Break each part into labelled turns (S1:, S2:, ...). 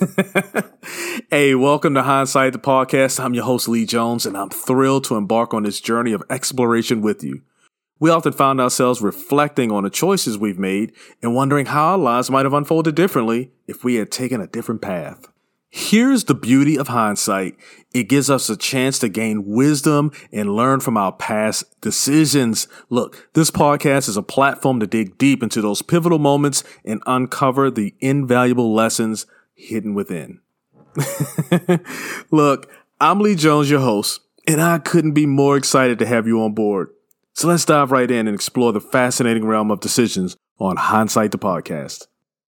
S1: Hey, welcome to Hindsight, the podcast. I'm your host, Lee Jones, and I'm thrilled to embark on this journey of exploration with you. We often find ourselves reflecting on the choices we've made and wondering how our lives might have unfolded differently if we had taken a different path. Here's the beauty of hindsight. It gives us a chance to gain wisdom and learn from our past decisions. Look, this podcast is a platform to dig deep into those pivotal moments and uncover the invaluable lessons hidden within. Look, I'm Lee Jones, your host, and I couldn't be more excited to have you on board. So let's dive right in and explore the fascinating realm of decisions on Hindsight, the podcast.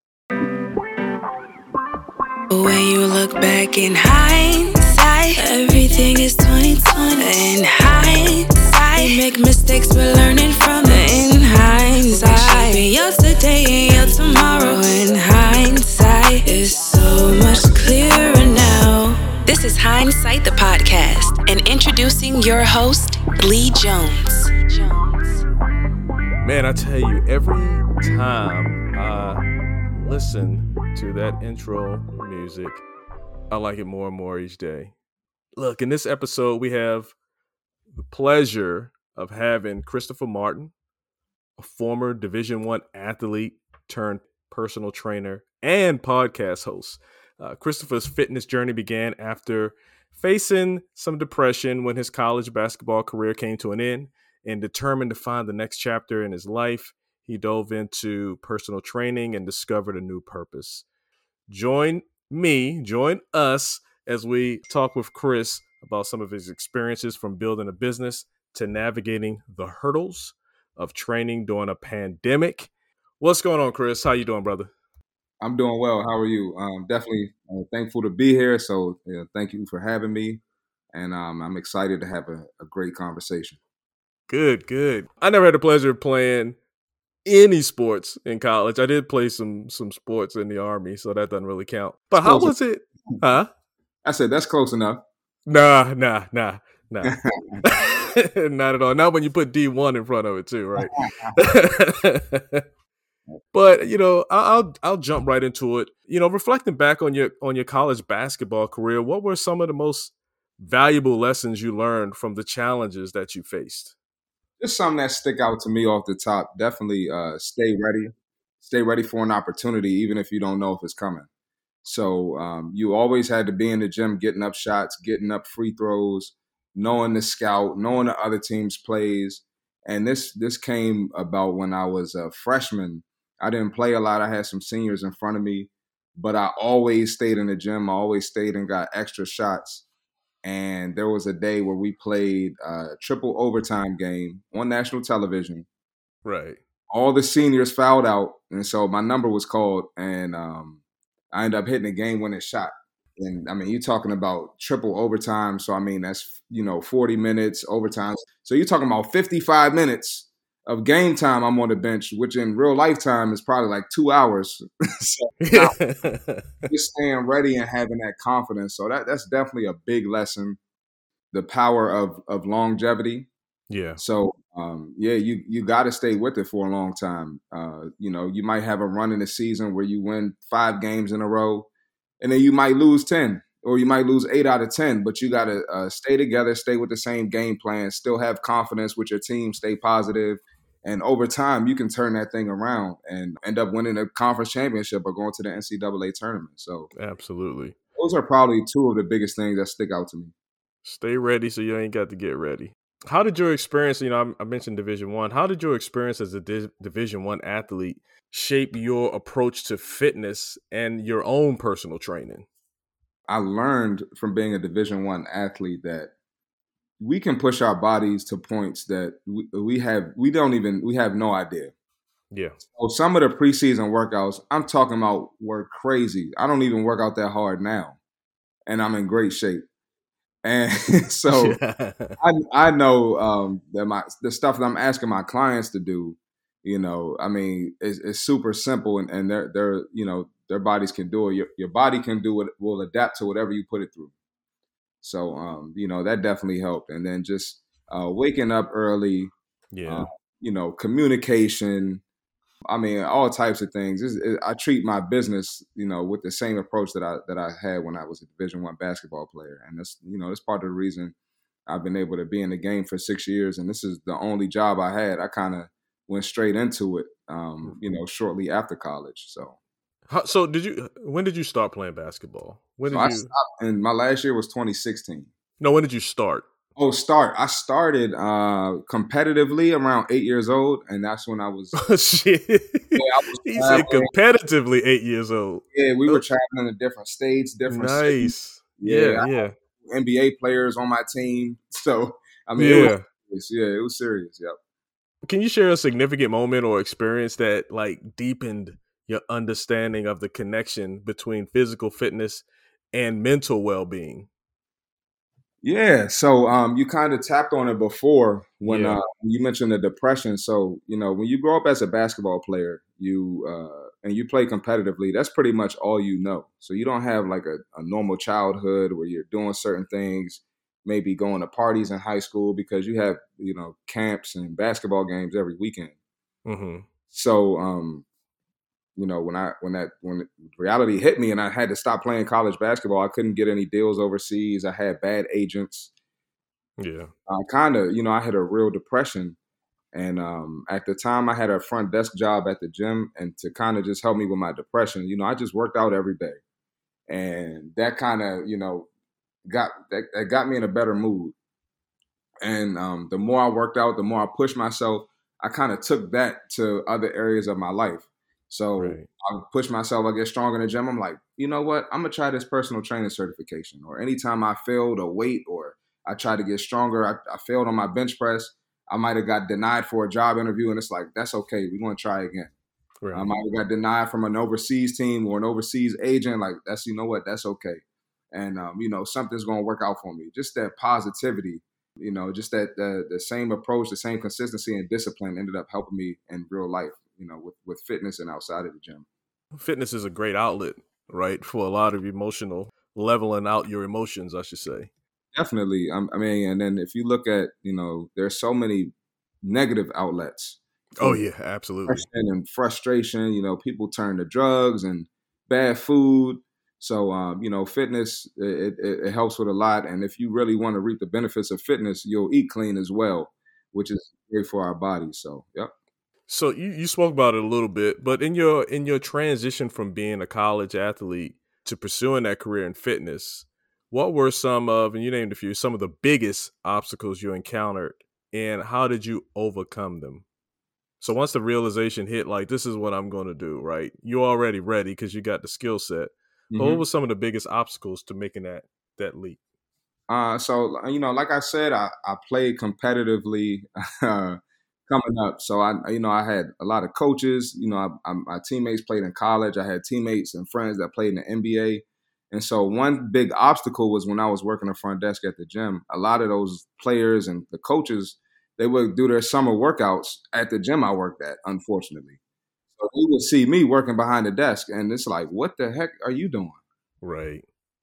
S2: When you look back in hindsight, everything is 20/20. In hindsight, we make mistakes, we're learning from it. In hindsight, shaping your today and your tomorrow. In hindsight, it's so much clearer now. This is Hindsight, the podcast, and introducing your host, Lee Jones.
S1: Man, I tell you, every time I listen to that intro music, I like it more and more each day. Look, in this episode, we have the pleasure of having Christopher Martin, a former Division I athlete turned personal trainer and podcast host. Christopher's fitness journey began after facing some depression when his college basketball career came to an end, and determined to find the next chapter in his life, he dove into personal training and discovered a new purpose. Join us as we talk with Chris about some of his experiences from building a business to navigating the hurdles of training during a pandemic. What's going on, Chris? How you doing, brother?
S3: I'm doing well. How are you? Definitely thankful to be here. So thank you for having me. And I'm excited to have a great conversation.
S1: Good. I never had the pleasure of playing any sports in college. I did play some sports in the Army, so that doesn't really count. But how was it? Huh?
S3: I said, that's close enough.
S1: Nah. Not at all. Not when you put D1 in front of it too, right? But I'll jump right into it. Reflecting back on your college basketball career, what were some of the most valuable lessons you learned from the challenges that you faced?
S3: Just something that stick out to me off the top. Definitely stay ready. Stay ready for an opportunity, even if you don't know if it's coming. So you always had to be in the gym, getting up shots, getting up free throws, knowing the scout, knowing the other team's plays. And this came about when I was a freshman. I didn't play a lot. I had some seniors in front of me, but I always stayed in the gym. I always stayed and got extra shots. And there was a day where we played a triple overtime game on national television.
S1: Right.
S3: All the seniors fouled out, and so my number was called, and I ended up hitting a game-winning shot. And, I mean, you're talking about triple overtime, so, I mean, that's, 40 minutes overtime. So you're talking about 55 minutes of game time I'm on the bench, which in real lifetime is probably like 2 hours. So just staying ready and having that confidence. So that's definitely a big lesson, the power of longevity.
S1: Yeah.
S3: So, you got to stay with it for a long time. You might have a run in the season where you win 5 games in a row, and then you might lose 10, or you might lose 8 out of 10, but you got to stay together, stay with the same game plan, still have confidence with your team, stay positive. And over time, you can turn that thing around and end up winning a conference championship or going to the NCAA tournament. So
S1: absolutely.
S3: Those are probably 2 of the biggest things that stick out to me.
S1: Stay ready so you ain't got to get ready. How did your experience, I mentioned Division I, how did your experience as a Division I athlete shape your approach to fitness and your own personal training?
S3: I learned from being a Division I athlete that we can push our bodies to points that we have no idea.
S1: Yeah.
S3: So some of the preseason workouts I'm talking about were crazy. I don't even work out that hard now, and I'm in great shape. And so I know that the stuff that I'm asking my clients to do, it's super simple, and their bodies can do it. Your body can do it, will adapt to whatever you put it through. So, that definitely helped. And then just waking up early, communication, I mean, all types of things. I treat my business, with the same approach that I had when I was a Division I basketball player, and that's part of the reason I've been able to be in the game for 6 years, and this is the only job I had. I kind of went straight into it, shortly after college. So,
S1: when did you start playing basketball?
S3: I stopped, and my last year was 2016.
S1: No, when did you start?
S3: Oh, I started competitively around 8 years old, and that's when I was.
S1: Shit. He said competitively 8 years old.
S3: Yeah, we were traveling to different states, different cities.
S1: Yeah.
S3: NBA players on my team, so I mean, it was serious. Yep.
S1: Can you share a significant moment or experience that like deepened your understanding of the connection between physical fitness and mental well-being?
S3: Yeah, so you kind of tapped on it before when you mentioned the depression. So when you grow up as a basketball player, and you play competitively, that's pretty much all you know. So you don't have like a normal childhood where you're doing certain things, maybe going to parties in high school because you have camps and basketball games every weekend.
S1: Mm-hmm.
S3: So when reality hit me and I had to stop playing college basketball, I couldn't get any deals overseas. I had bad agents.
S1: Yeah.
S3: I had a real depression. And at the time I had a front desk job at the gym, and to kind of just help me with my depression, I just worked out every day. And that kind of, got me in a better mood. And the more I worked out, the more I pushed myself, I kind of took that to other areas of my life. So I push myself, I get stronger in the gym. I'm like, you know what? I'm going to try this personal training certification. Or anytime I failed a weight or I tried to get stronger, I failed on my bench press. I might have got denied for a job interview, and it's like, that's okay. We're going to try again. Right. I might have got denied from an overseas team or an overseas agent. Like, that's okay. And, something's going to work out for me. Just that positivity, just that the same approach, the same consistency and discipline ended up helping me in real life, with fitness and outside of the gym.
S1: Fitness is a great outlet, right, for a lot of emotional leveling out your emotions, I should say.
S3: Definitely. I mean, and then if you look at, there's so many negative outlets.
S1: Oh, yeah, absolutely.
S3: And frustration, people turn to drugs and bad food. So, fitness, it helps with a lot. And if you really want to reap the benefits of fitness, you'll eat clean as well, which is great for our bodies. So, yep.
S1: So you spoke about it a little bit, but in your transition from being a college athlete to pursuing that career in fitness, what were some of, and you named a few, some of the biggest obstacles you encountered, and how did you overcome them? So once the realization hit, like, this is what I'm going to do, right? You're already ready because you got the skill set. Mm-hmm. But what were some of the biggest obstacles to making that leap?
S3: So, like I said, I played competitively coming up. So I had a lot of coaches. My teammates played in college. I had teammates and friends that played in the NBA. And so one big obstacle was when I was working the front desk at the gym. A lot of those players and the coaches, they would do their summer workouts at the gym I worked at, unfortunately. So they would see me working behind the desk, and it's like, what the heck are you doing?
S1: Right.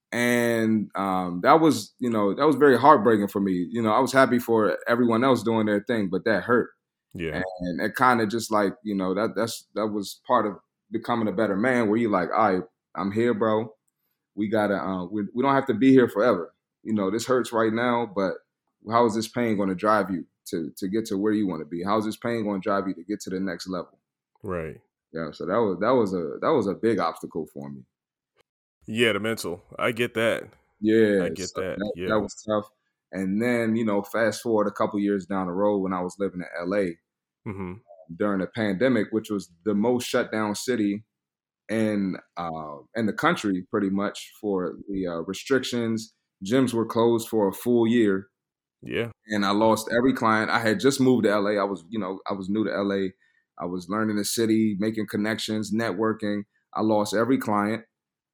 S3: And that was very heartbreaking for me. I was happy for everyone else doing their thing, but that hurt.
S1: Yeah.
S3: And it kind of just like, that was part of becoming a better man, where you're like, all right, I'm here, bro. We gotta, we don't have to be here forever. This hurts right now, but how is this pain going to drive you to get to where you want to be? How is this pain going to drive you to get to the next level?
S1: Right.
S3: Yeah. So that was a big obstacle for me.
S1: Yeah, the mental. I get that.
S3: Yeah,
S1: I get that. Yeah,
S3: that was tough. And then fast forward a couple years down the road when I was living in LA during the pandemic, which was the most shut down city in the country, pretty much, for the restrictions. Gyms were closed for a full year.
S1: Yeah.
S3: And I lost every client. I had just moved to LA. I was new to LA. I was learning the city, making connections, networking. I lost every client.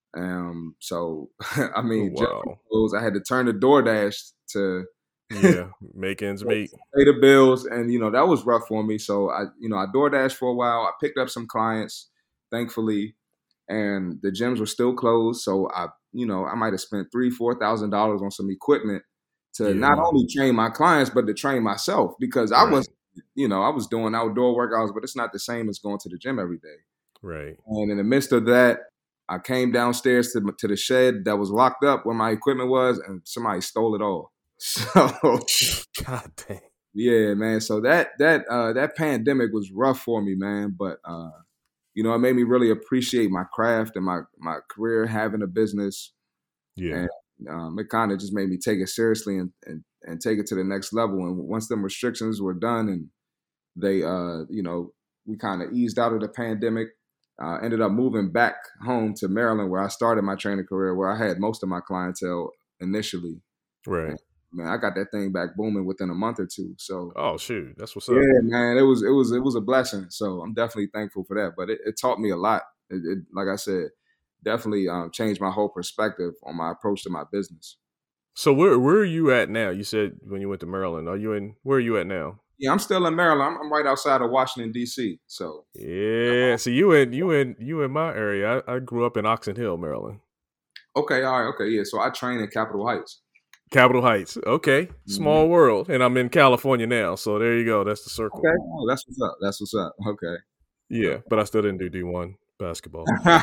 S3: So I mean,
S1: wow.
S3: I had to turn to DoorDash to
S1: make ends meet,
S3: pay the bills, and that was rough for me. So I DoorDashed for a while. I picked up some clients, thankfully, and the gyms were still closed. So I might have spent $3,000-$4,000 on some equipment to not only train my clients but to train myself, because I was I was doing outdoor workouts, but it's not the same as going to the gym every day.
S1: Right.
S3: And in the midst of that, I came downstairs to the shed that was locked up where my equipment was, and somebody stole it all. So,
S1: God dang.
S3: yeah, man. So that pandemic was rough for me, man. But it made me really appreciate my craft and my career, having a business.
S1: Yeah.
S3: And it kind of just made me take it seriously and take it to the next level. And once them restrictions were done and they, we kind of eased out of the pandemic, ended up moving back home to Maryland, where I started my training career, where I had most of my clientele initially.
S1: Right.
S3: And, man, I got that thing back booming within a month or two. So,
S1: oh shoot, that's what's up.
S3: Yeah, man, it was a blessing. So I'm definitely thankful for that. But it taught me a lot. It like I said, definitely changed my whole perspective on my approach to my business.
S1: So where are you at now? You said when you went to Maryland. Where are you at now?
S3: Yeah, I'm still in Maryland. I'm right outside of Washington, D.C. So
S1: yeah, so you in my area. I grew up in Oxon Hill, Maryland.
S3: Okay, all right, okay, yeah. So I train in Capitol Heights.
S1: Capitol Heights. Okay, small world, and I'm in California now. So there you go. That's the circle.
S3: Okay, oh, that's what's up. That's what's up. Okay.
S1: Yeah, but I still didn't do D1 basketball.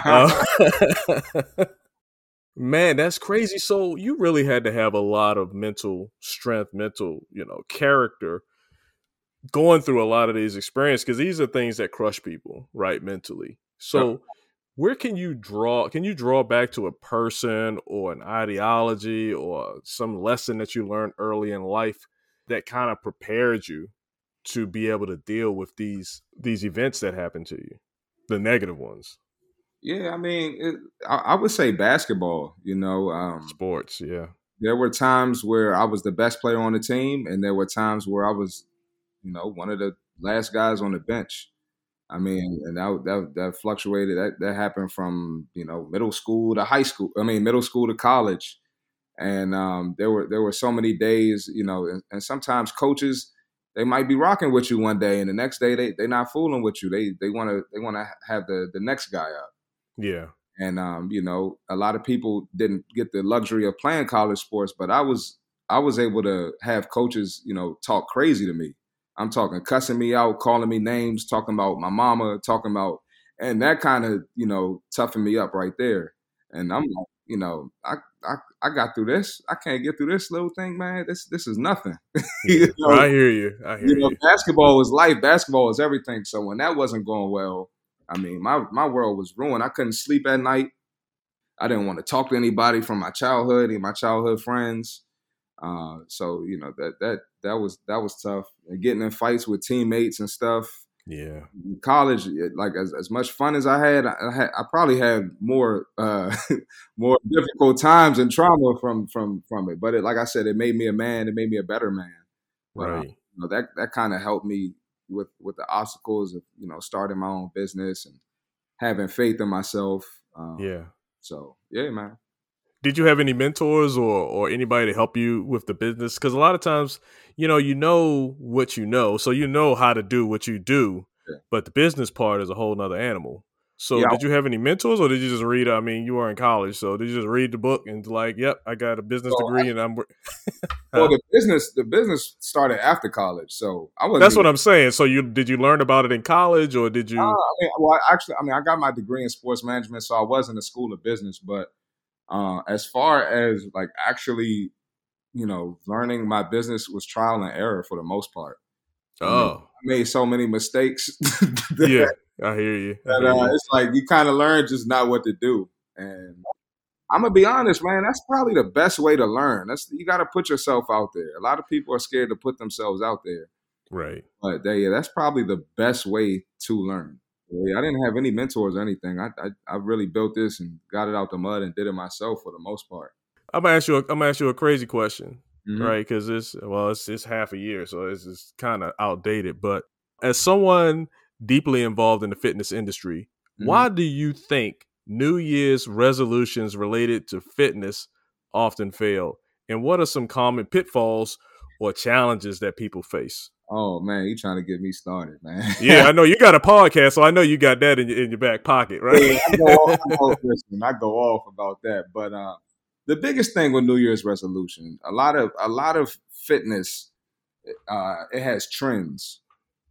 S1: Man, that's crazy. So you really had to have a lot of mental strength, character going through a lot of these experiences, because these are things that crush people, right, mentally. So where can you draw back to a person or an ideology or some lesson that you learned early in life that kind of prepared you to be able to deal with these events that happen to you, the negative ones?
S3: Yeah, I mean, I would say basketball,
S1: sports. Yeah.
S3: There were times where I was the best player on the team, and there were times where I was, one of the last guys on the bench. I mean, and that fluctuated. That happened from, middle school to high school. I mean, middle school to college. And there were so many days, and sometimes coaches, they might be rocking with you one day, and the next day they're not fooling with you. They want to have the next guy up.
S1: Yeah.
S3: And a lot of people didn't get the luxury of playing college sports, but I was able to have coaches, talk crazy to me. I'm talking cussing me out, calling me names, talking about my mama, and that kind of, toughened me up right there. And I'm like, I got through this. I can't get through this little thing, man. This is nothing.
S1: Yeah. I hear you.
S3: Basketball was life. Basketball was everything. So when that wasn't going well, I mean, my world was ruined. I couldn't sleep at night. I didn't want to talk to anybody from my childhood, any of my childhood friends. So that was tough. And getting in fights with teammates and stuff.
S1: Yeah.
S3: In college, like as much fun as I had, I probably had more more difficult times and trauma from it. But like I said, it made me a man. It made me a better man. But,
S1: right.
S3: That kind of helped me with the obstacles of starting my own business and having faith in myself.
S1: Yeah.
S3: So yeah, man.
S1: Did you have any mentors or anybody to help you with the business? Because a lot of times, you know what you know, so you know how to do what you do, but the business part is a whole nother animal. So did you have any mentors, or did you just read? I mean, you were in college, so did you just read the book and like, yep, I got a business degree and I'm.
S3: Well, the business started after college, so I wasn't.
S1: That's what I'm saying. So did you learn about it in college, or did you?
S3: I got my degree in sports management, so I was in the school of business. But as far as like actually, learning my business was trial and error for the most part. I made so many mistakes.
S1: Yeah, I hear you.
S3: It's like you kind of learn just not what to do. And I'm gonna be honest, man. That's probably the best way to learn. You got to put yourself out there. A lot of people are scared to put themselves out there.
S1: Right.
S3: But that's probably the best way to learn. I didn't have any mentors or anything. I really built this and got it out the mud and did it myself for the most part.
S1: I'm gonna ask you a crazy question. Mm-hmm. Right, because it's half a year, so it's kind of outdated. But as someone deeply involved in the fitness industry, why do you think New Year's resolutions related to fitness often fail? And what are some common pitfalls or challenges that people face?
S3: Oh man, you trying to get me started, man?
S1: Yeah, I know you got a podcast, so I know you got that in your back pocket, right?
S3: Yeah, I go off about that, but the biggest thing with New Year's resolution, a lot of fitness, it has trends.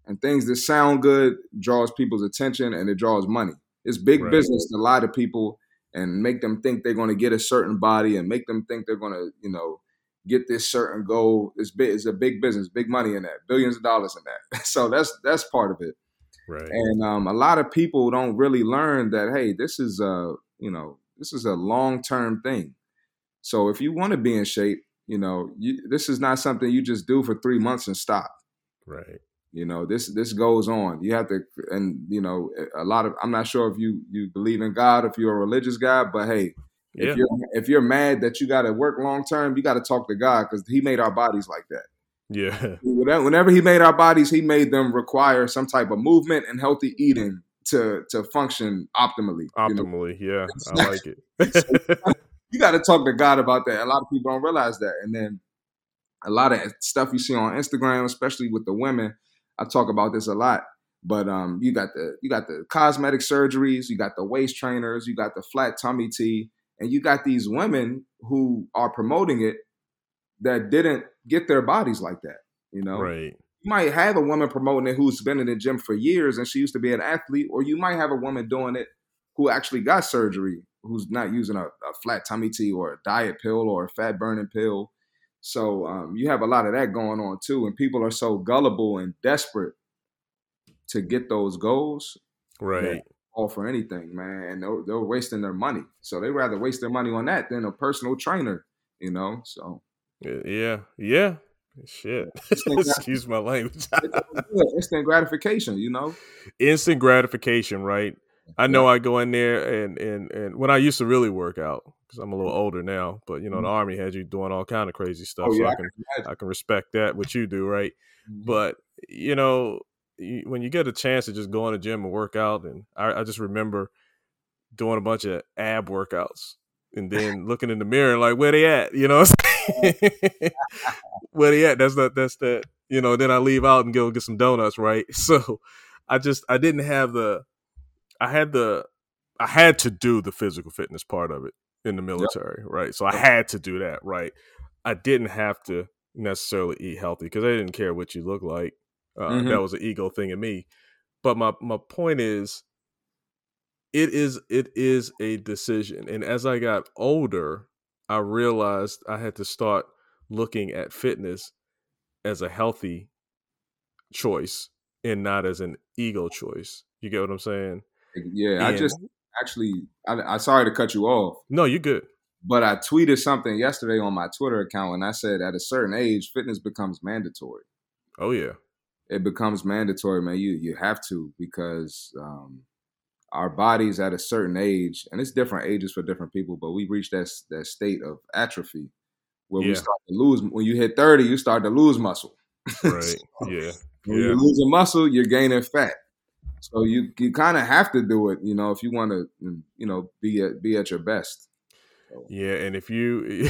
S3: And things that sound good draws people's attention and it draws money. It's big business to lie to people and make them think they're going to get a certain body and make them think they're going to, get this certain goal. It's a big business, big money in that, billions of dollars in that. So that's part of it.
S1: Right.
S3: And a lot of people don't really learn that, hey, this is a long-term thing. So if you want to be in shape, this is not something you just do for 3 months and stop.
S1: Right.
S3: This goes on. You have to, and I'm not sure if you believe in God, if you're a religious guy, but hey, if you're mad that you got to work long term, you got to talk to God because He made our bodies like that.
S1: Yeah.
S3: Whenever He made our bodies, He made them require some type of movement and healthy eating to function optimally.
S1: Yeah, I like it.
S3: So you got to talk to God about that. A lot of people don't realize that, and then a lot of stuff you see on Instagram, especially with the women. I talk about this a lot, but you got the cosmetic surgeries, you got the waist trainers, you got the flat tummy tea, and you got these women who are promoting it that didn't get their bodies like that.
S1: Right.
S3: You might have a woman promoting it who's been in the gym for years and she used to be an athlete, or you might have a woman doing it who actually got surgery, who's not using a flat tummy tea or a diet pill or a fat burning pill. So you have a lot of that going on too, and people are so gullible and desperate to get those goals,
S1: right?
S3: All for anything, man, and they're wasting their money. So they rather waste their money on that than a personal trainer, So
S1: yeah, shit. Excuse my language.
S3: Instant gratification,
S1: Instant gratification, right? I know I go in there and when I used to really work out, because I'm a little older now, but the Army had you doing all kind of crazy stuff. So I can respect that, what you do, right? Mm-hmm. But when you get a chance to just go in the gym and work out, and I just remember doing a bunch of ab workouts and then looking in the mirror and like, where they at? Where they at? That's that. Then I leave out and go get some donuts, right? So I didn't have I had to do the physical fitness part of it in the military, right? So I had to do that, right? I didn't have to necessarily eat healthy because I didn't care what you look like. That was an ego thing in me. But my point is, it is a decision. And as I got older, I realized I had to start looking at fitness as a healthy choice and not as an ego choice. You get what I'm saying?
S3: Yeah, I'm sorry to cut you off.
S1: No, you're good.
S3: But I tweeted something yesterday on my Twitter account, and I said at a certain age, fitness becomes mandatory.
S1: Oh, yeah.
S3: It becomes mandatory, man. You have to, because our bodies at a certain age, and it's different ages for different people, but we reach that state of atrophy where we start to lose. When you hit 30, you start to lose muscle.
S1: Right. So, yeah.
S3: When you're losing muscle, you're gaining fat. So you kind of have to do it, if you want to, be at your best. So.
S1: Yeah, and if you,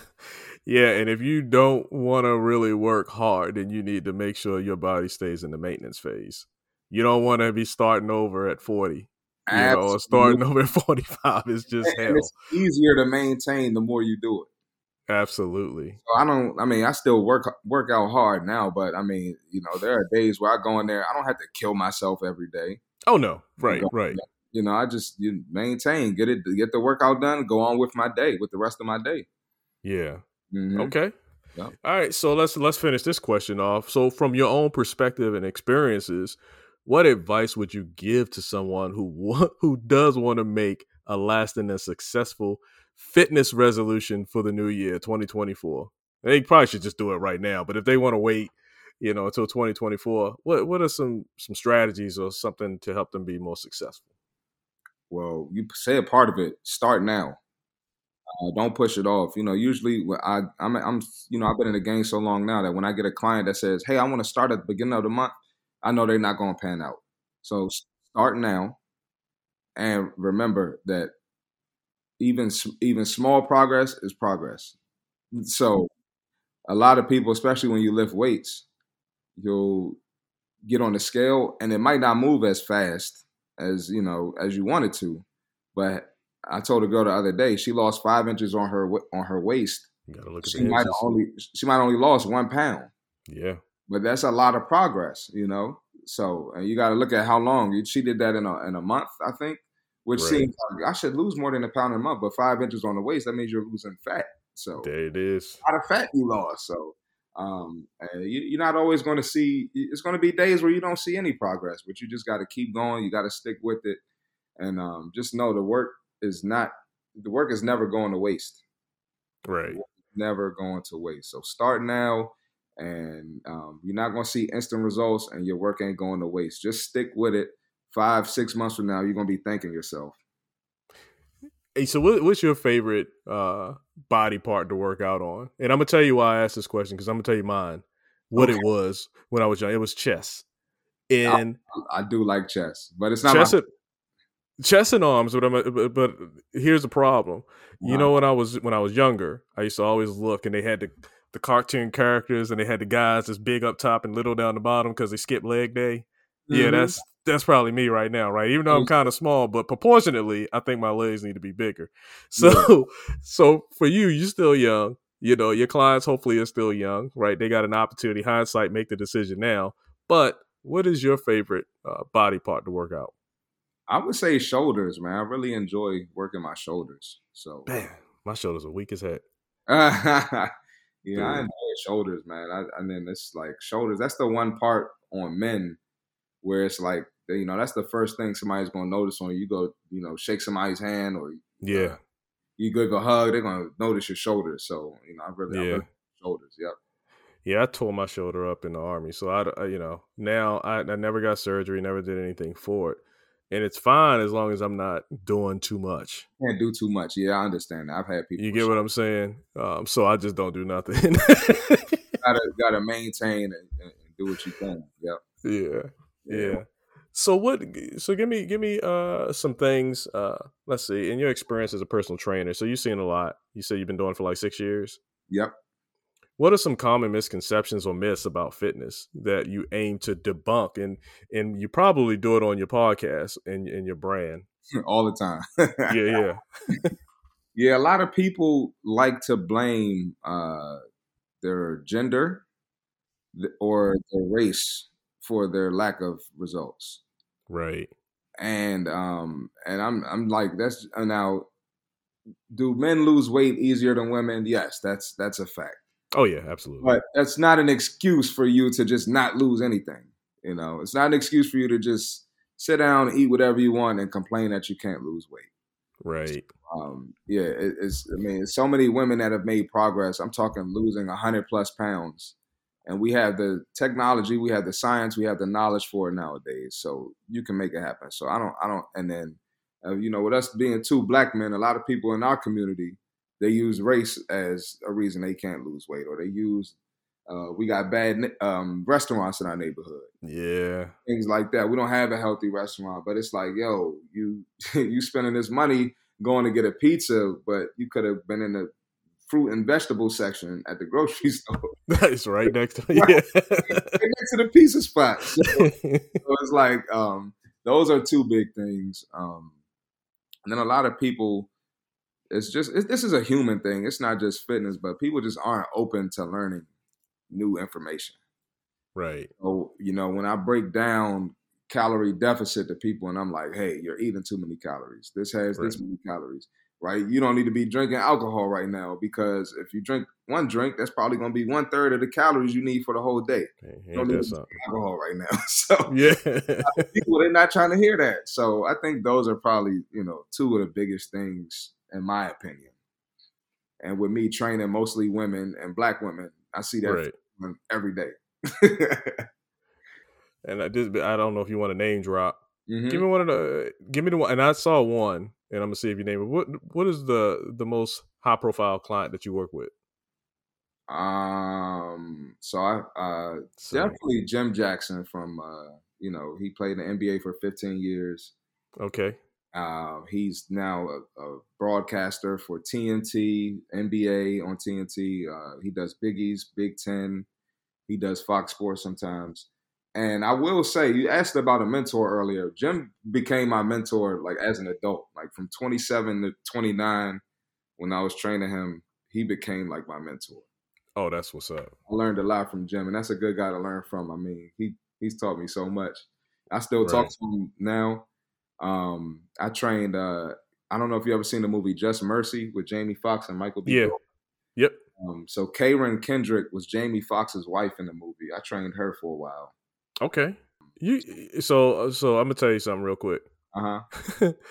S1: if you don't want to really work hard, then you need to make sure your body stays in the maintenance phase. You don't want to be starting over at 40, or starting over at 45. It's just hell.
S3: It's easier to maintain the more you do it.
S1: Absolutely.
S3: So I still work out hard now, but there are days where I go in there, I don't have to kill myself every day.
S1: Oh no. Right. Right.
S3: I just maintain, get the workout done, go on with the rest of my day.
S1: Yeah. Mm-hmm. Okay. Yep. All right. So let's finish this question off. So from your own perspective and experiences, what advice would you give to someone who does want to make a lasting and successful fitness resolution for the new year, 2024? They probably should just do it right now, but if they want to wait, until 2024, what are some strategies or something to help them be more successful?
S3: Well, you say a part of it. Start now. Don't push it off. Usually when I've been in the game so long now that when I get a client that says, "Hey, I want to start at the beginning of the month," I know they're not going to pan out. So start now, and remember that even small progress is progress. So a lot of people, especially when you lift weights, you'll get on the scale and it might not move as fast as you want it to. But I told a girl the other day, she lost 5 inches on her waist.
S1: You gotta look at
S3: she might only lost 1 pound.
S1: Yeah,
S3: but that's a lot of progress, So, and you got to look at how long. She did that in a month, I think, which
S1: Right.
S3: seems like I should lose more than a pound a month, but 5 inches on the waist, that means you're losing fat. So,
S1: There it is.
S3: a lot of fat you lost. So, and you're not always going to see. It's going to be days where you don't see any progress, but you just got to keep going. You got to stick with it, and just know the work is never going to waste.
S1: Right.
S3: Never going to waste. So start now, and you're not going to see instant results, and your work ain't going to waste. Just stick with it. 5-6 months from now, you're going to be thanking yourself.
S1: Hey, so what's your favorite body part to work out on? And I'm gonna tell you why I asked this question, because I'm gonna tell you mine. What
S3: Okay.
S1: it was when I was young, it was chest. And
S3: I do like chest, but it's not
S1: chest and arms. But here's the problem. You
S3: Uh-huh.
S1: know, when I was younger, I used to always look, and they had the cartoon characters, and they had the guys that's big up top and little down the bottom because they skip leg day. Yeah,
S3: Mhm.
S1: that's probably me right now, right? Even though I'm kind of small, but proportionately, I think my legs need to be bigger. So,
S3: Yeah.
S1: so for you, you're still young. You know, your clients hopefully are still young, right? They got an opportunity. Hindsight, make the decision now. But what is your favorite body part to work out?
S3: I would say shoulders, man. I really enjoy working my shoulders. So,
S1: Man, my shoulders are weak as heck.
S3: yeah, I
S1: Dude.
S3: enjoy shoulders, man. And then it's like shoulders. That's the one part on men where it's like, that's the first thing somebody's gonna notice on you. You go, shake somebody's hand, or
S1: Yeah,
S3: you go hug. They're gonna notice your shoulders. So, I really
S1: yeah.
S3: shoulders. Yep.
S1: Yeah, I tore my shoulder up in the army, so now I never got surgery, never did anything for it, and it's fine as long as I'm not doing too much.
S3: Can't do too much. Yeah, I understand that. I've had people
S1: You
S3: with
S1: get what
S3: shoulders.
S1: I'm saying? So I just don't do nothing.
S3: Gotta maintain and do what you can. Yep.
S1: Yeah,
S3: Yeah.
S1: yeah. So what? So give me some things. Let's see. In your experience as a personal trainer, so you've seen a lot. You said you've been doing it for like 6 years.
S3: Yep.
S1: What are some common misconceptions or myths about fitness that you aim to debunk? And you probably do it on your podcast and your brand.
S3: All the time.
S1: Yeah, yeah.
S3: Yeah, a lot of people like to blame their gender or their race for their lack of results.
S1: Right.
S3: And I'm like, that's now, do men lose weight easier than women? Yes, that's a fact.
S1: Oh yeah, absolutely.
S3: But that's not an excuse for you to just not lose anything. It's not an excuse for you to just sit down, eat whatever you want, and complain that you can't lose weight.
S1: Right.
S3: Yeah, it's so many women that have made progress. I'm talking losing 100+ pounds, and we have the technology, we have the science, we have the knowledge for it nowadays. So you can make it happen. So I don't. And then, with us being two black men, a lot of people in our community, they use race as a reason they can't lose weight, or they use we got bad restaurants in our neighborhood.
S1: Yeah.
S3: Things like that. We don't have a healthy restaurant, but it's like, yo, you you spending this money going to get a pizza, but you could have been in the fruit and vegetable section at the grocery store.
S1: That's right next to
S3: Right,
S1: yeah.
S3: right next to the pizza spot. So it's like those are two big things. And then a lot of people, this is a human thing. It's not just fitness, but people just aren't open to learning new information.
S1: Right.
S3: So, when I break down calorie deficit to people and I'm like, hey, you're eating too many calories. This has
S1: Right.
S3: this many calories, right? You don't need to be drinking alcohol right now, because if you drink one drink, that's probably going to be 1/3 of the calories you need for the whole day. You don't
S1: Ain't
S3: need
S1: that
S3: to drink
S1: something?
S3: alcohol right now. So
S1: Yeah.
S3: people, they're not trying to hear that. So I think those are probably, two of the biggest things in my opinion. And with me training mostly women and black women, I see that
S1: Right.
S3: every day.
S1: And I don't know if you want to name drop.
S3: Hmm.
S1: Give me the one. And I saw one, and I'm gonna see if you name it. What is the most high profile client that you work with?
S3: So I
S1: So,
S3: definitely Jim Jackson from he played in the NBA for 15 years.
S1: okay.
S3: He's now a broadcaster for TNT, NBA on TNT. He does Big East, Big Ten. He does Fox Sports sometimes. And I will say, you asked about a mentor earlier. Jim became my mentor like as an adult, like from 27 to 29. When I was training him, he became like my mentor.
S1: Oh, that's what's up.
S3: I learned a lot from Jim, and that's a good guy to learn from. I mean, he He's taught me so much. I still talk
S1: Right.
S3: to him now. I trained. I don't know if you ever seen the movie Just Mercy with Jamie Foxx and Michael B.
S1: Yeah.
S3: Jordan.
S1: Yep.
S3: So Karen Kendrick was Jamie Foxx's wife in the movie. I trained her for a while.
S1: Okay. So I'm gonna tell you something real quick.
S3: Uh huh.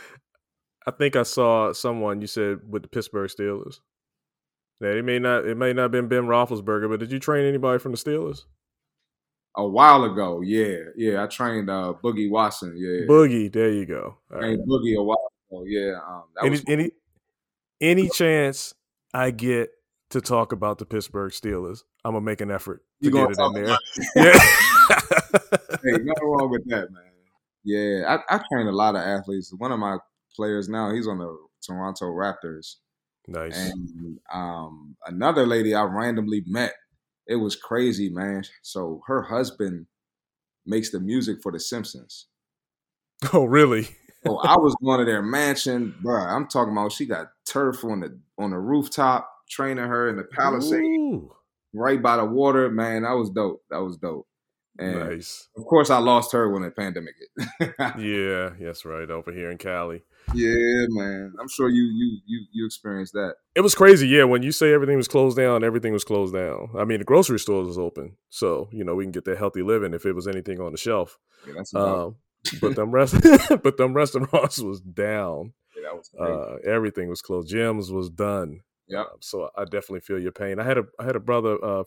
S1: I think I saw someone you said with the Pittsburgh Steelers. Now it may not have been Ben Roethlisberger, but did you train anybody from the Steelers?
S3: A while ago, yeah. I trained Boogie Watson. Yeah,
S1: Boogie, there you go. All right.
S3: trained Boogie a while ago. Yeah, that
S1: Any
S3: was
S1: any any chance I get to talk about the Pittsburgh Steelers, I'm gonna make an effort to
S3: you gonna
S1: get it
S3: talk
S1: in there.
S3: about it.
S1: Yeah.
S3: Hey, nothing wrong with that, man. Yeah, I train a lot of athletes. One of my players now, he's on the Toronto Raptors.
S1: Nice.
S3: And another lady I randomly met, it was crazy, man. So her husband makes the music for The Simpsons.
S1: Oh, really?
S3: So I was going to their mansion, bro. I'm talking about she got turf on the rooftop, training her in the Palisade
S1: Ooh,
S3: right by the water. Man, that was dope. That was dope. And
S1: nice.
S3: of course, I lost her when the pandemic hit.
S1: Yeah, that's right. Over here in Cali.
S3: Yeah, man. I'm sure you experienced that.
S1: It was crazy, yeah. When you say everything was closed down, everything was closed down. I mean, the grocery stores was open, so we can get that healthy living if it was anything on the shelf.
S3: Yeah, that's about.
S1: But them restaurants was down.
S3: Yeah, that was crazy.
S1: Everything was closed. Gyms was done.
S3: Yep.
S1: So I definitely feel your pain. I had a brother,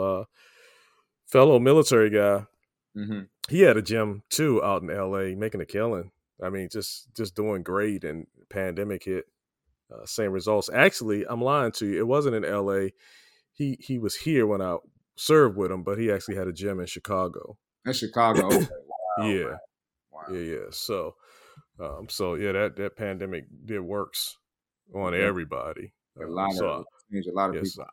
S1: fellow military guy.
S3: Mm-hmm.
S1: He had a gym too out in L.A. making a killing. I mean, just doing great. And pandemic hit. Same results. Actually, I'm lying to you. It wasn't in L.A. He was here when I served with him, but he actually had a gym in Chicago.
S3: In Chicago. Okay. Wow.
S1: Yeah.
S3: Wow.
S1: Yeah. So yeah, that pandemic did works on everybody.
S3: A lot of
S1: yes,
S3: people.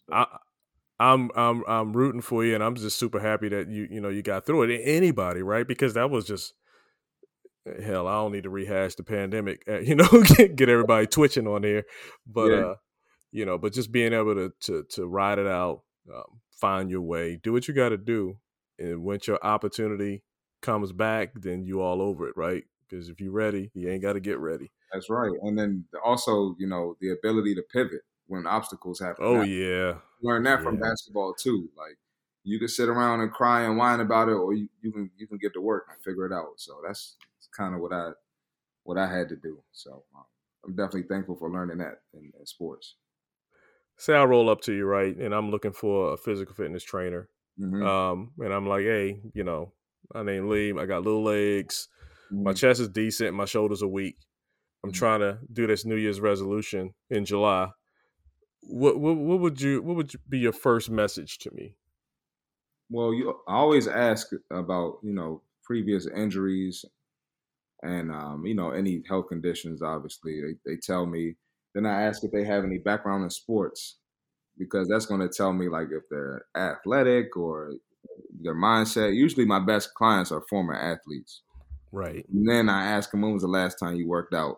S1: I'm rooting for you, and I'm just super happy that you got through it. Anybody, right? Because that was just hell. I don't need to rehash the pandemic. Get everybody twitching on here, but but just being able to ride it out, find your way, do what you got to do, and when your opportunity comes back, then you all over it, right? Because if you're ready, you ain't got to get ready.
S3: That's right. And then also, the ability to pivot when obstacles happen.
S1: Oh, yeah.
S3: Learn that from basketball too. Like you can sit around and cry and whine about it, or you can get to work and figure it out. So that's kind of what I had to do. So I'm definitely thankful for learning that in sports.
S1: Say I roll up to you, right, and I'm looking for a physical fitness trainer.
S3: Mm-hmm.
S1: And I'm like, hey, my name Lee. I got little legs.
S3: Mm-hmm.
S1: My chest is decent. My shoulders are weak. I'm trying to do this New Year's resolution in July. What would be your first message to me?
S3: Well, I always ask about previous injuries and any health conditions. Obviously, they tell me. Then I ask if they have any background in sports, because that's going to tell me like if they're athletic or their mindset. Usually, my best clients are former athletes.
S1: Right.
S3: And then I ask them, when was the last time you worked out?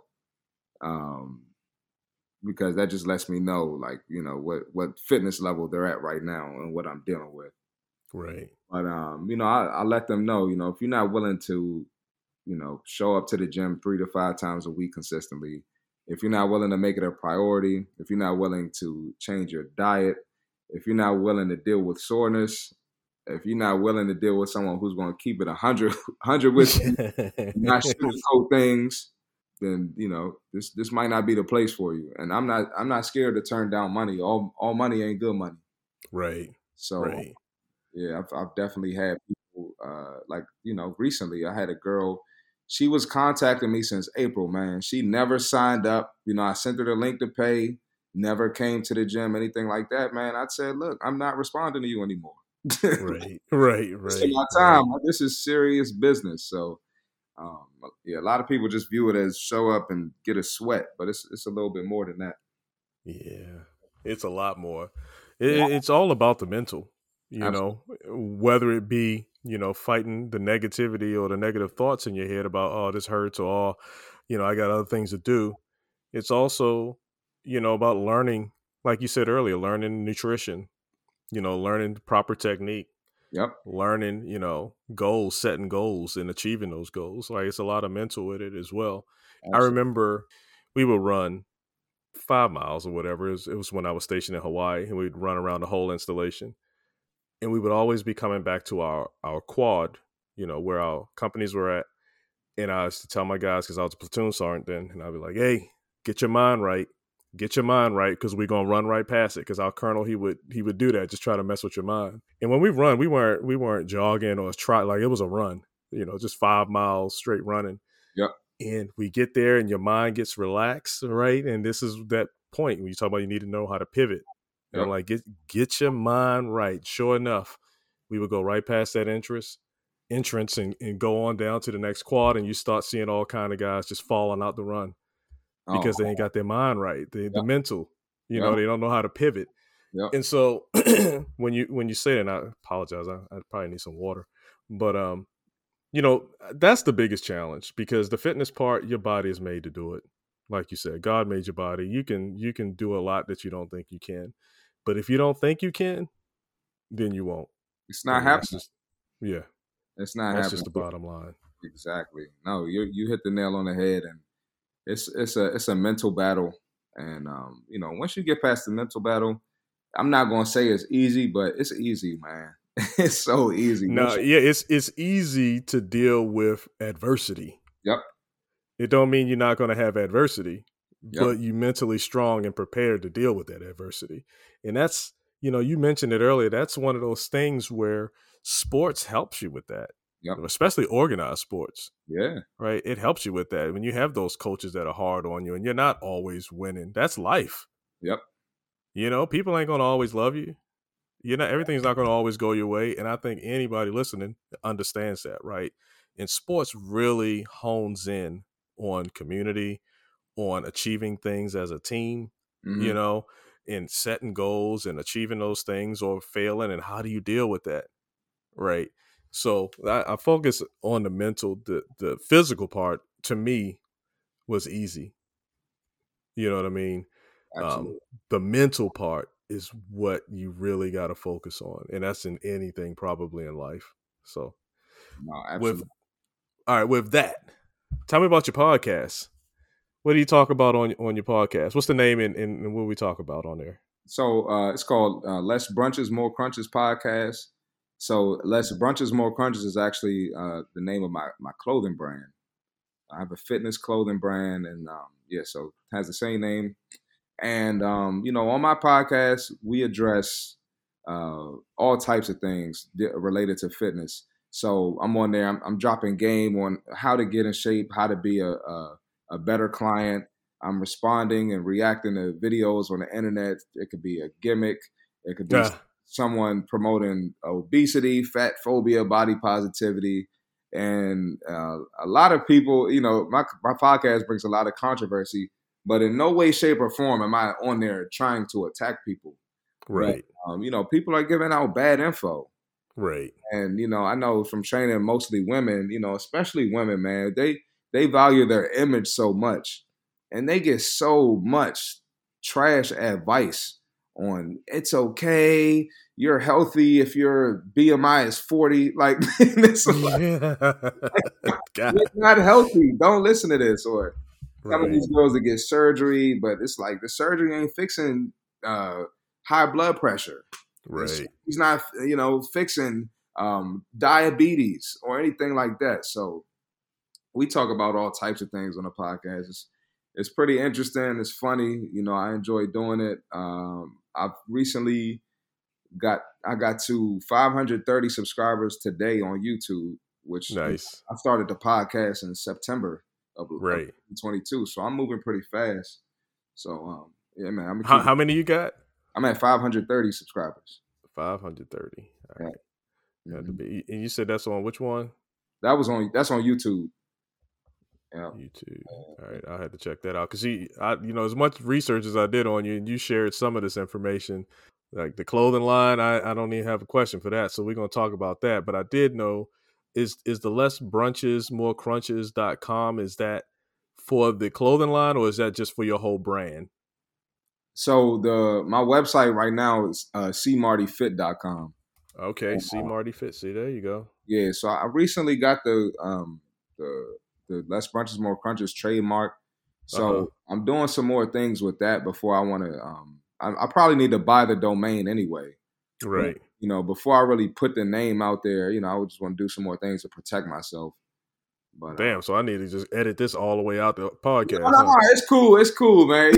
S3: Because that just lets me know, like, what fitness level they're at right now and what I'm dealing with.
S1: Right.
S3: But, I let them know, if you're not willing to, show up to the gym 3 to 5 times a week consistently, if you're not willing to make it a priority, if you're not willing to change your diet, if you're not willing to deal with soreness, if you're not willing to deal with someone who's going to keep it 100 with you, not sugarcoat things, then this might not be the place for you. And I'm not scared to turn down money. All money ain't good money.
S1: Right.
S3: So
S1: right.
S3: Yeah, I've definitely had people recently I had a girl. She was contacting me since April, man. She never signed up. I sent her the link to pay, never came to the gym, anything like that, man. I said, look, I'm not responding to you anymore.
S1: Right.
S3: This is my time. Right. This is serious business. So, a lot of people just view it as show up and get a sweat, but it's a little bit more than that.
S1: Yeah, it's a lot more. It's all about the mental, whether it be, fighting the negativity or the negative thoughts in your head about, oh, this hurts, or, I got other things to do. It's also, about learning, like you said earlier, learning nutrition, learning proper technique.
S3: Yep.
S1: learning, goals, setting goals and achieving those goals. Like it's a lot of mental with it as well. I
S3: Absolutely.
S1: remember we would run 5 miles or whatever. It was when I was stationed in Hawaii, and we'd run around the whole installation. And we would always be coming back to our quad, where our companies were at. And I used to tell my guys, because I was a platoon sergeant then, and I'd be like, hey, get your mind right. Get your mind right, because we're gonna run right past it. Because our colonel, he would do that, just try to mess with your mind. And when we run, we weren't jogging or like it was a run, just 5 miles straight running.
S3: Yep.
S1: And we get there, and your mind gets relaxed, right? And this is that point when you talk about you need to know how to pivot. And I'm like, get your mind right. Sure enough, we would go right past that entrance and go on down to the next quad, and you start seeing all kind of guys just falling out the run because they ain't got their mind right. The mental, they don't know how to pivot.
S3: Yep.
S1: And so when you say that, and I apologize, I probably need some water, but that's the biggest challenge, because the fitness part, your body is made to do it. Like you said, God made your body. You can do a lot that you don't think you can, but if you don't think you can, then you won't.
S3: It's not happening.
S1: It's
S3: not happening.
S1: That's just the bottom line.
S3: Exactly. No, you hit the nail on the head, and it's a mental battle. And once you get past the mental battle, I'm not gonna say it's easy, but it's easy, man. It's so easy.
S1: No, it's easy to deal with adversity.
S3: Yep.
S1: It don't mean you're not going to have adversity, but you mentally strong and prepared to deal with that adversity. And that's, you mentioned it earlier. That's one of those things where sports helps you with that.
S3: Yep.
S1: Especially organized sports.
S3: Yeah.
S1: Right. It helps you with that. When you have those coaches that are hard on you and you're not always winning, that's life.
S3: Yep.
S1: People ain't going to always love you. Everything's not going to always go your way. And I think anybody listening understands that, right? And sports really hones in on community, on achieving things as a team, and setting goals and achieving those things or failing. And how do you deal with that? Right. So I focus on the mental. The physical part, to me, was easy. You know what I mean?
S3: Absolutely.
S1: The mental part is what you really got to focus on. And that's in anything probably in life. So
S3: no, absolutely.
S1: With that, tell me about your podcast. What do you talk about on your podcast? What's the name and what we talk about on there?
S3: So it's called Less Brunches, More Crunches podcast. So Less Brunches, More Crunches is actually the name of my clothing brand. I have a fitness clothing brand, and so it has the same name. And on my podcast, we address all types of things related to fitness. So I'm on there. I'm dropping game on how to get in shape, how to be a better client. I'm responding and reacting to videos on the internet. It could be a gimmick. It could be someone promoting obesity, fat phobia, body positivity. And a lot of people, my podcast brings a lot of controversy, but in no way, shape, or form am I on there trying to attack people.
S1: Right.
S3: But, people are giving out bad info.
S1: Right.
S3: And, I know from training mostly women, especially women, man, they value their image so much, and they get so much trash advice on it's okay, you're healthy if your BMI is 40. Like, it's you're not healthy. Don't listen to this. Or some of these girls that get surgery, but it's like the surgery ain't fixing high blood pressure.
S1: Right.
S3: He's not, fixing diabetes or anything like that. So we talk about all types of things on the podcast. It's pretty interesting. It's funny. I enjoy doing it. I've recently got to 530 subscribers today on YouTube, which
S1: nice.
S3: I started the podcast in September of 2022. So I'm moving pretty fast. So yeah, man.
S1: How many you got?
S3: I'm at 530 subscribers.
S1: 530. All right. Mm-hmm. And you said that's on which one?
S3: That's on YouTube.
S1: Yeah. YouTube. All right, I had to check that out because as much research as I did on you, and you shared some of this information, like the clothing line. I don't even have a question for that, so we're gonna talk about that. But I did know is the Less Brunches, More Crunches.com, is that for the clothing line or is that just for your whole brand?
S3: So my website right now is cmartyfit.com.
S1: Okay, see Marty Fitz. See, there you go.
S3: Yeah, so I recently got the Less Brunches More Crunches trademark. So I'm doing some more things with that before I want to. I probably need to buy the domain anyway.
S1: Right.
S3: But, you know, before I really put the name out there, you know, I would just want to do some more things to protect myself. But
S1: damn, so I need to just edit this all the way out the podcast.
S3: No, it's cool, man.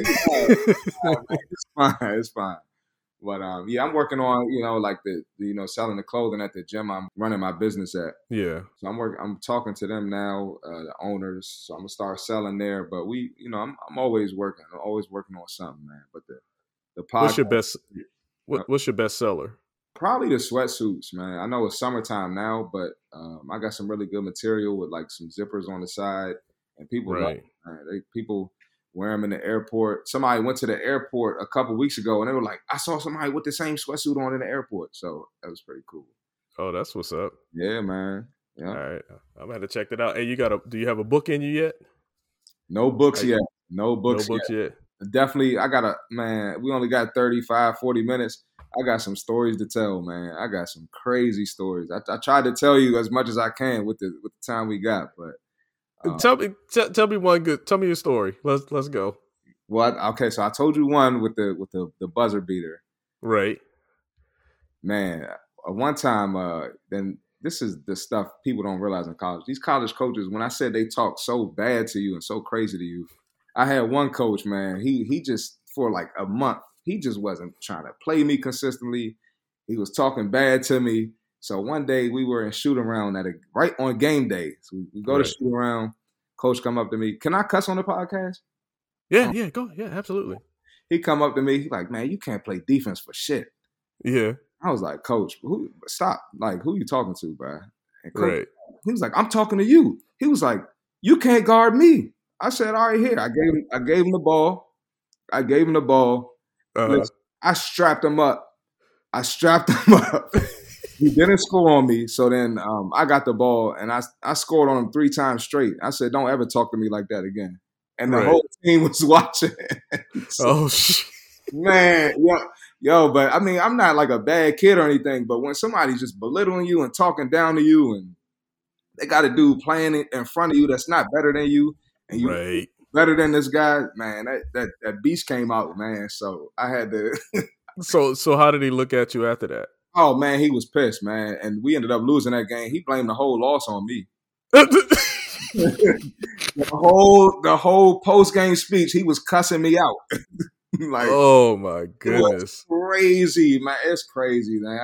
S3: It's fine, it's fine. But yeah, I'm working on, you know, like the you know, selling the clothing at the gym I'm running my business at.
S1: Yeah.
S3: So I'm talking to them now, the owners. So I'm gonna start selling there. But we, you know, I'm always working. I'm always working on something, man. But the podcast,
S1: what's your best seller?
S3: Probably the sweatsuits, man. I know it's summertime now, but I got some really good material with like some zippers on the side, and people love it, man. People wear them in the airport. Somebody went to the airport a couple weeks ago, and they were like, "I saw somebody with the same sweatsuit on in the airport." So that was pretty cool.
S1: Oh, that's what's up.
S3: Yeah, man. Yeah.
S1: All right, I'm gonna have to check that out. Hey, do you have a book in you yet?
S3: No books yet. No books
S1: yet.
S3: Definitely, we only got 35, 40 minutes. I got some stories to tell, man. I got some crazy stories. I tried to tell you as much as I can with the time we got, but
S1: tell me one good. Tell me your story. Let's go.
S3: Well, okay, so I told you one with the buzzer beater,
S1: right?
S3: Man, one time, then this is the stuff people don't realize in college. These college coaches, when I said they talk so bad to you and so crazy to you, I had one coach, man. He just for like a month, he just wasn't trying to play me consistently. He was talking bad to me. So one day we were in shoot around right on game day. So we go to shoot around. Coach come up to me. Can I cuss on the podcast?
S1: Yeah, go. Yeah, absolutely.
S3: He come up to me. He's like, man, you can't play defense for shit.
S1: Yeah.
S3: I was like, Coach, stop. Like, who you talking to, bro? And
S1: Coach,
S3: he was like, I'm talking to you. He was like, you can't guard me. I said, all right, here. I gave him the ball. Listen, I strapped him up. He didn't score on me. So then I got the ball, and I scored on him 3 times straight. I said, don't ever talk to me like that again. And the whole team was watching. So, man, yo, but I mean, I'm not like a bad kid or anything, but when somebody's just belittling you and talking down to you, and they got a dude playing in front of you that's not better than you, and you better than this guy, man, that beast came out, man. So I had to.
S1: So how did he look at you after that?
S3: Oh man, he was pissed, man, and we ended up losing that game. He blamed the whole loss on me. the whole post game speech, he was cussing me out. Like,
S1: oh my goodness,
S3: crazy, man! It's crazy, man.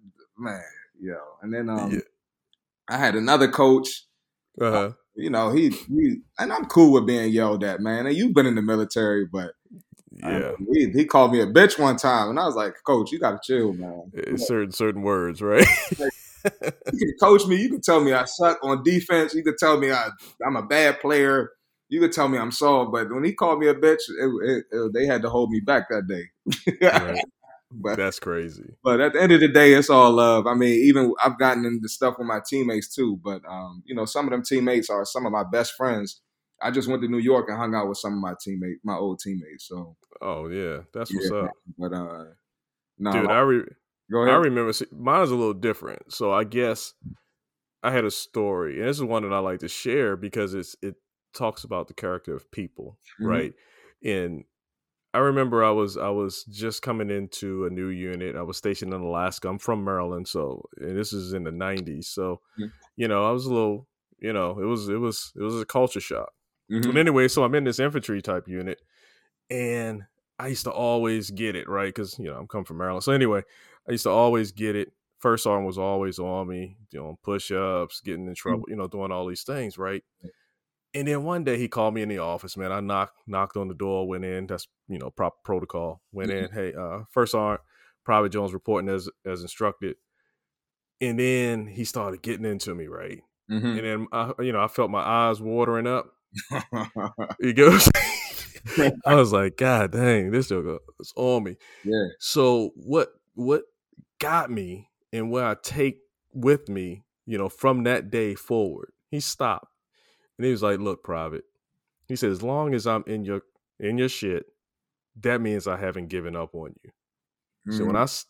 S3: And then I had another coach. You know, he and I'm cool with being yelled at, man. And you've been in the military, but
S1: yeah,
S3: he called me a bitch one time, and I was like, Coach, you got to chill, man.
S1: Certain words, right?
S3: Like, you can coach me. You can tell me I suck on defense. You can tell me I'm a bad player. You could tell me I'm soft, but when he called me a bitch, they had to hold me back that day.
S1: Right. But that's crazy.
S3: But at the end of the day, it's all love. I mean, even I've gotten into stuff with my teammates too. But you know, some of them teammates are some of my best friends. I just went to New York and hung out with some of my old teammates. So.
S1: Oh yeah, that's what's up.
S3: But
S1: no, dude, go ahead. I remember mine's a little different. So I guess I had a story, and this is one that I like to share because it talks about the character of people, right? And I remember I was just coming into a new unit. I was stationed in Alaska. I'm from Maryland, and this is in the 90s. So, you know, I was a little, you know, it was a culture shock. But anyway, so I'm in this infantry type unit, and I used to always get it, right? Because, you know, I'm coming from Maryland. So anyway, I used to always get it. First sergeant was always on me, doing push-ups, getting in trouble, you know, doing all these things, right? And then one day he called me in the office, man. I knocked on the door, went in. That's, you know, proper protocol. Went in. Hey, First Sergeant Private Jones reporting as instructed. And then he started getting into me, right? And then, I felt my eyes watering up. You get what I'm saying? I was like, God dang, this joker is on me.
S3: Yeah.
S1: So what got me and what I take with me, you know, from that day forward, he stopped. And he was like, look, Private. He said, as long as I'm in your shit, that means I haven't given up on you. So when I stop,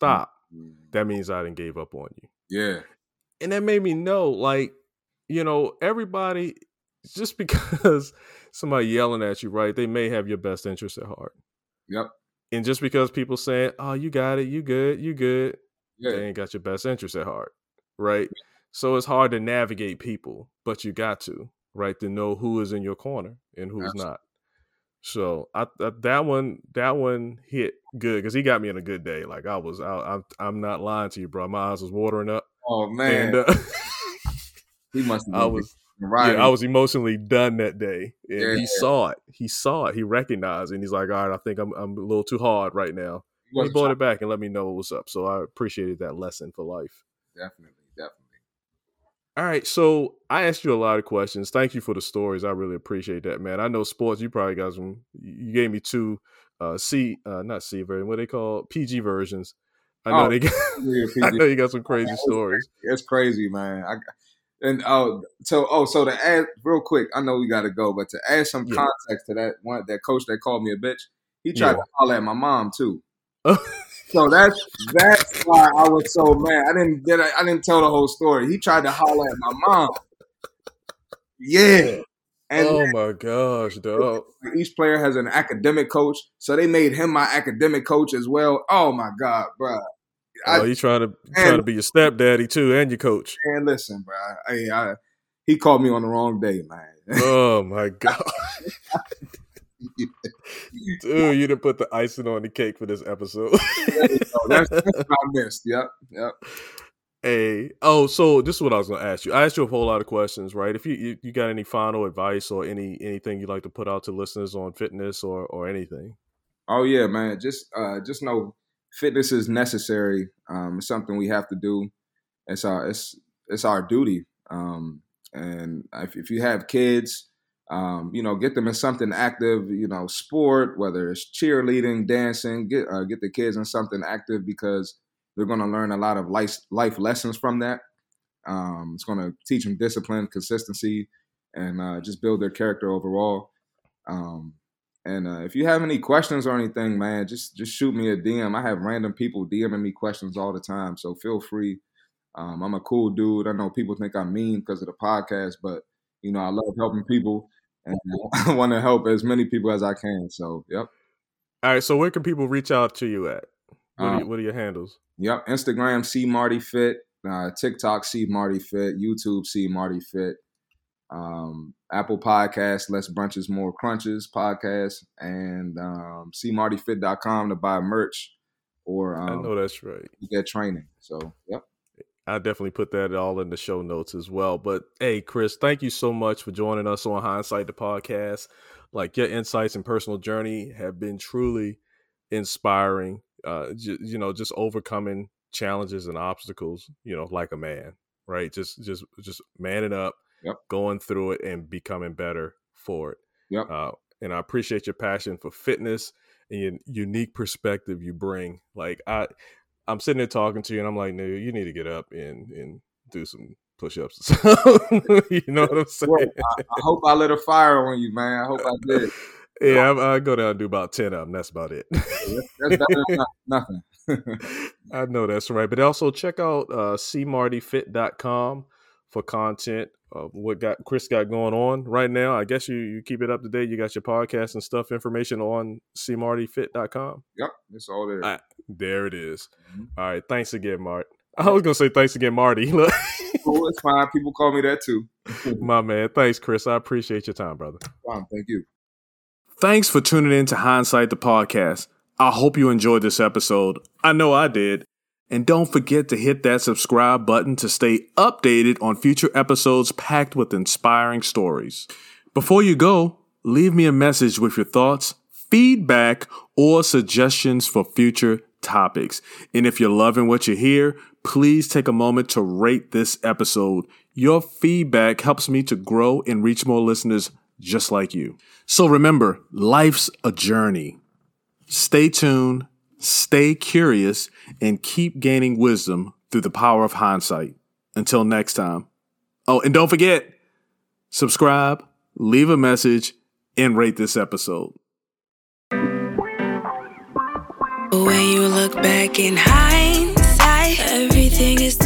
S1: that means I done gave up on you.
S3: Yeah.
S1: And that made me know, like, you know, everybody, just because somebody yelling at you, right, they may have your best interest at heart.
S3: Yep.
S1: And just because people saying, oh, you got it, you good,
S3: Yeah.
S1: they ain't got your best interest at heart, right? So it's hard to navigate people, but you got to, right, to know who is in your corner and who's not. So that one hit good because he got me in a good day. Like I'm not lying to you, bro. My eyes was watering up.
S3: Oh man,
S1: and,
S3: he must have.
S1: I was emotionally done that day, and he saw it. He saw it. He recognized it, and he's like, "All right, I think I'm a little too hard right now." He brought it back and let me know what was up. So I appreciated that lesson for life.
S3: Definitely.
S1: All right, so I asked you a lot of questions. Thank you for the stories. I really appreciate that, man. I know sports. You probably got some. You gave me two not C version. What they call PG versions. I know I know you got some crazy stories.
S3: It's crazy, man. So to add real quick, I know we got to go, but to add some context to that coach that called me a bitch, he tried to holler at my mom too. So that's why I was so mad. I didn't tell the whole story. He tried to holler at my mom. Yeah. And
S1: oh my gosh, dog.
S3: Each player has an academic coach, so they made him my academic coach as well. Oh my God, bro.
S1: He's trying to be your stepdaddy too and your coach.
S3: And listen, bro. He called me on the wrong day, man.
S1: Oh my God. Dude, you didn't put the icing on the cake for this episode.
S3: That's what I missed. Yep.
S1: Hey, so this is what I was going to ask you. I asked you a whole lot of questions, right? If you got any final advice or anything you'd like to put out to listeners on fitness or anything.
S3: Oh yeah, man. Just know fitness is necessary. It's something we have to do. It's our duty. And if you have kids, get them in something active, sport, whether it's cheerleading, dancing, get the kids in something active because they're going to learn a lot of life lessons from that. It's going to teach them discipline, consistency, and just build their character overall. And if you have any questions or anything, man, just shoot me a DM. I have random people DMing me questions all the time, so feel free. I'm a cool dude. I know people think I'm mean because of the podcast, but I love helping people, and I want to help as many people as I can. So, yep.
S1: All right. So, where can people reach out to you at? What are your handles?
S3: Yep. Instagram, C Marty Fit. TikTok, C Marty Fit. YouTube, C Marty Fit. Apple Podcasts, Less Brunches, More Crunches podcast, and cmartyfit.com to buy merch or
S1: I know that's right.
S3: Get training. So, yep.
S1: I definitely put that all in the show notes as well. But hey, Chris, thank you so much for joining us on Hindsight the Podcast. Like, your insights and personal journey have been truly inspiring. Just overcoming challenges and obstacles, like a man, right? Just manning up, going through it and becoming better for it.
S3: Yep.
S1: And I appreciate your passion for fitness and your unique perspective you bring. Like, I'm sitting there talking to you and I'm like, no, you need to get up and do some push-ups. You know what I'm saying?
S3: Well, I hope I lit a fire on you, man. I hope I did.
S1: Yeah, I go down and do about 10 of them. That's about it.
S3: That's better than nothing.
S1: I know that's right. But also check out cmartyfit.com for content of what Chris got going on right now. I guess you keep it up to date. You got your podcast and stuff information on cmartyfit.com.
S3: Yep, it's all there.
S1: All right, there it is. Mm-hmm. All right, thanks again, Mart. I was going to say thanks again, Marty. Look.
S3: Cool, it's fine. People call me that too.
S1: My man. Thanks, Chris. I appreciate your time, brother.
S3: Fine, thank you.
S1: Thanks for tuning in to Hindsight the Podcast. I hope you enjoyed this episode. I know I did. And don't forget to hit that subscribe button to stay updated on future episodes packed with inspiring stories. Before you go, leave me a message with your thoughts, feedback, or suggestions for future topics. And if you're loving what you hear, please take a moment to rate this episode. Your feedback helps me to grow and reach more listeners just like you. So remember, life's a journey. Stay tuned, stay curious, and keep gaining wisdom through the power of hindsight. Until next time. Oh, and don't forget, subscribe, leave a message, and rate this episode.
S2: When you look back in hindsight, Everything is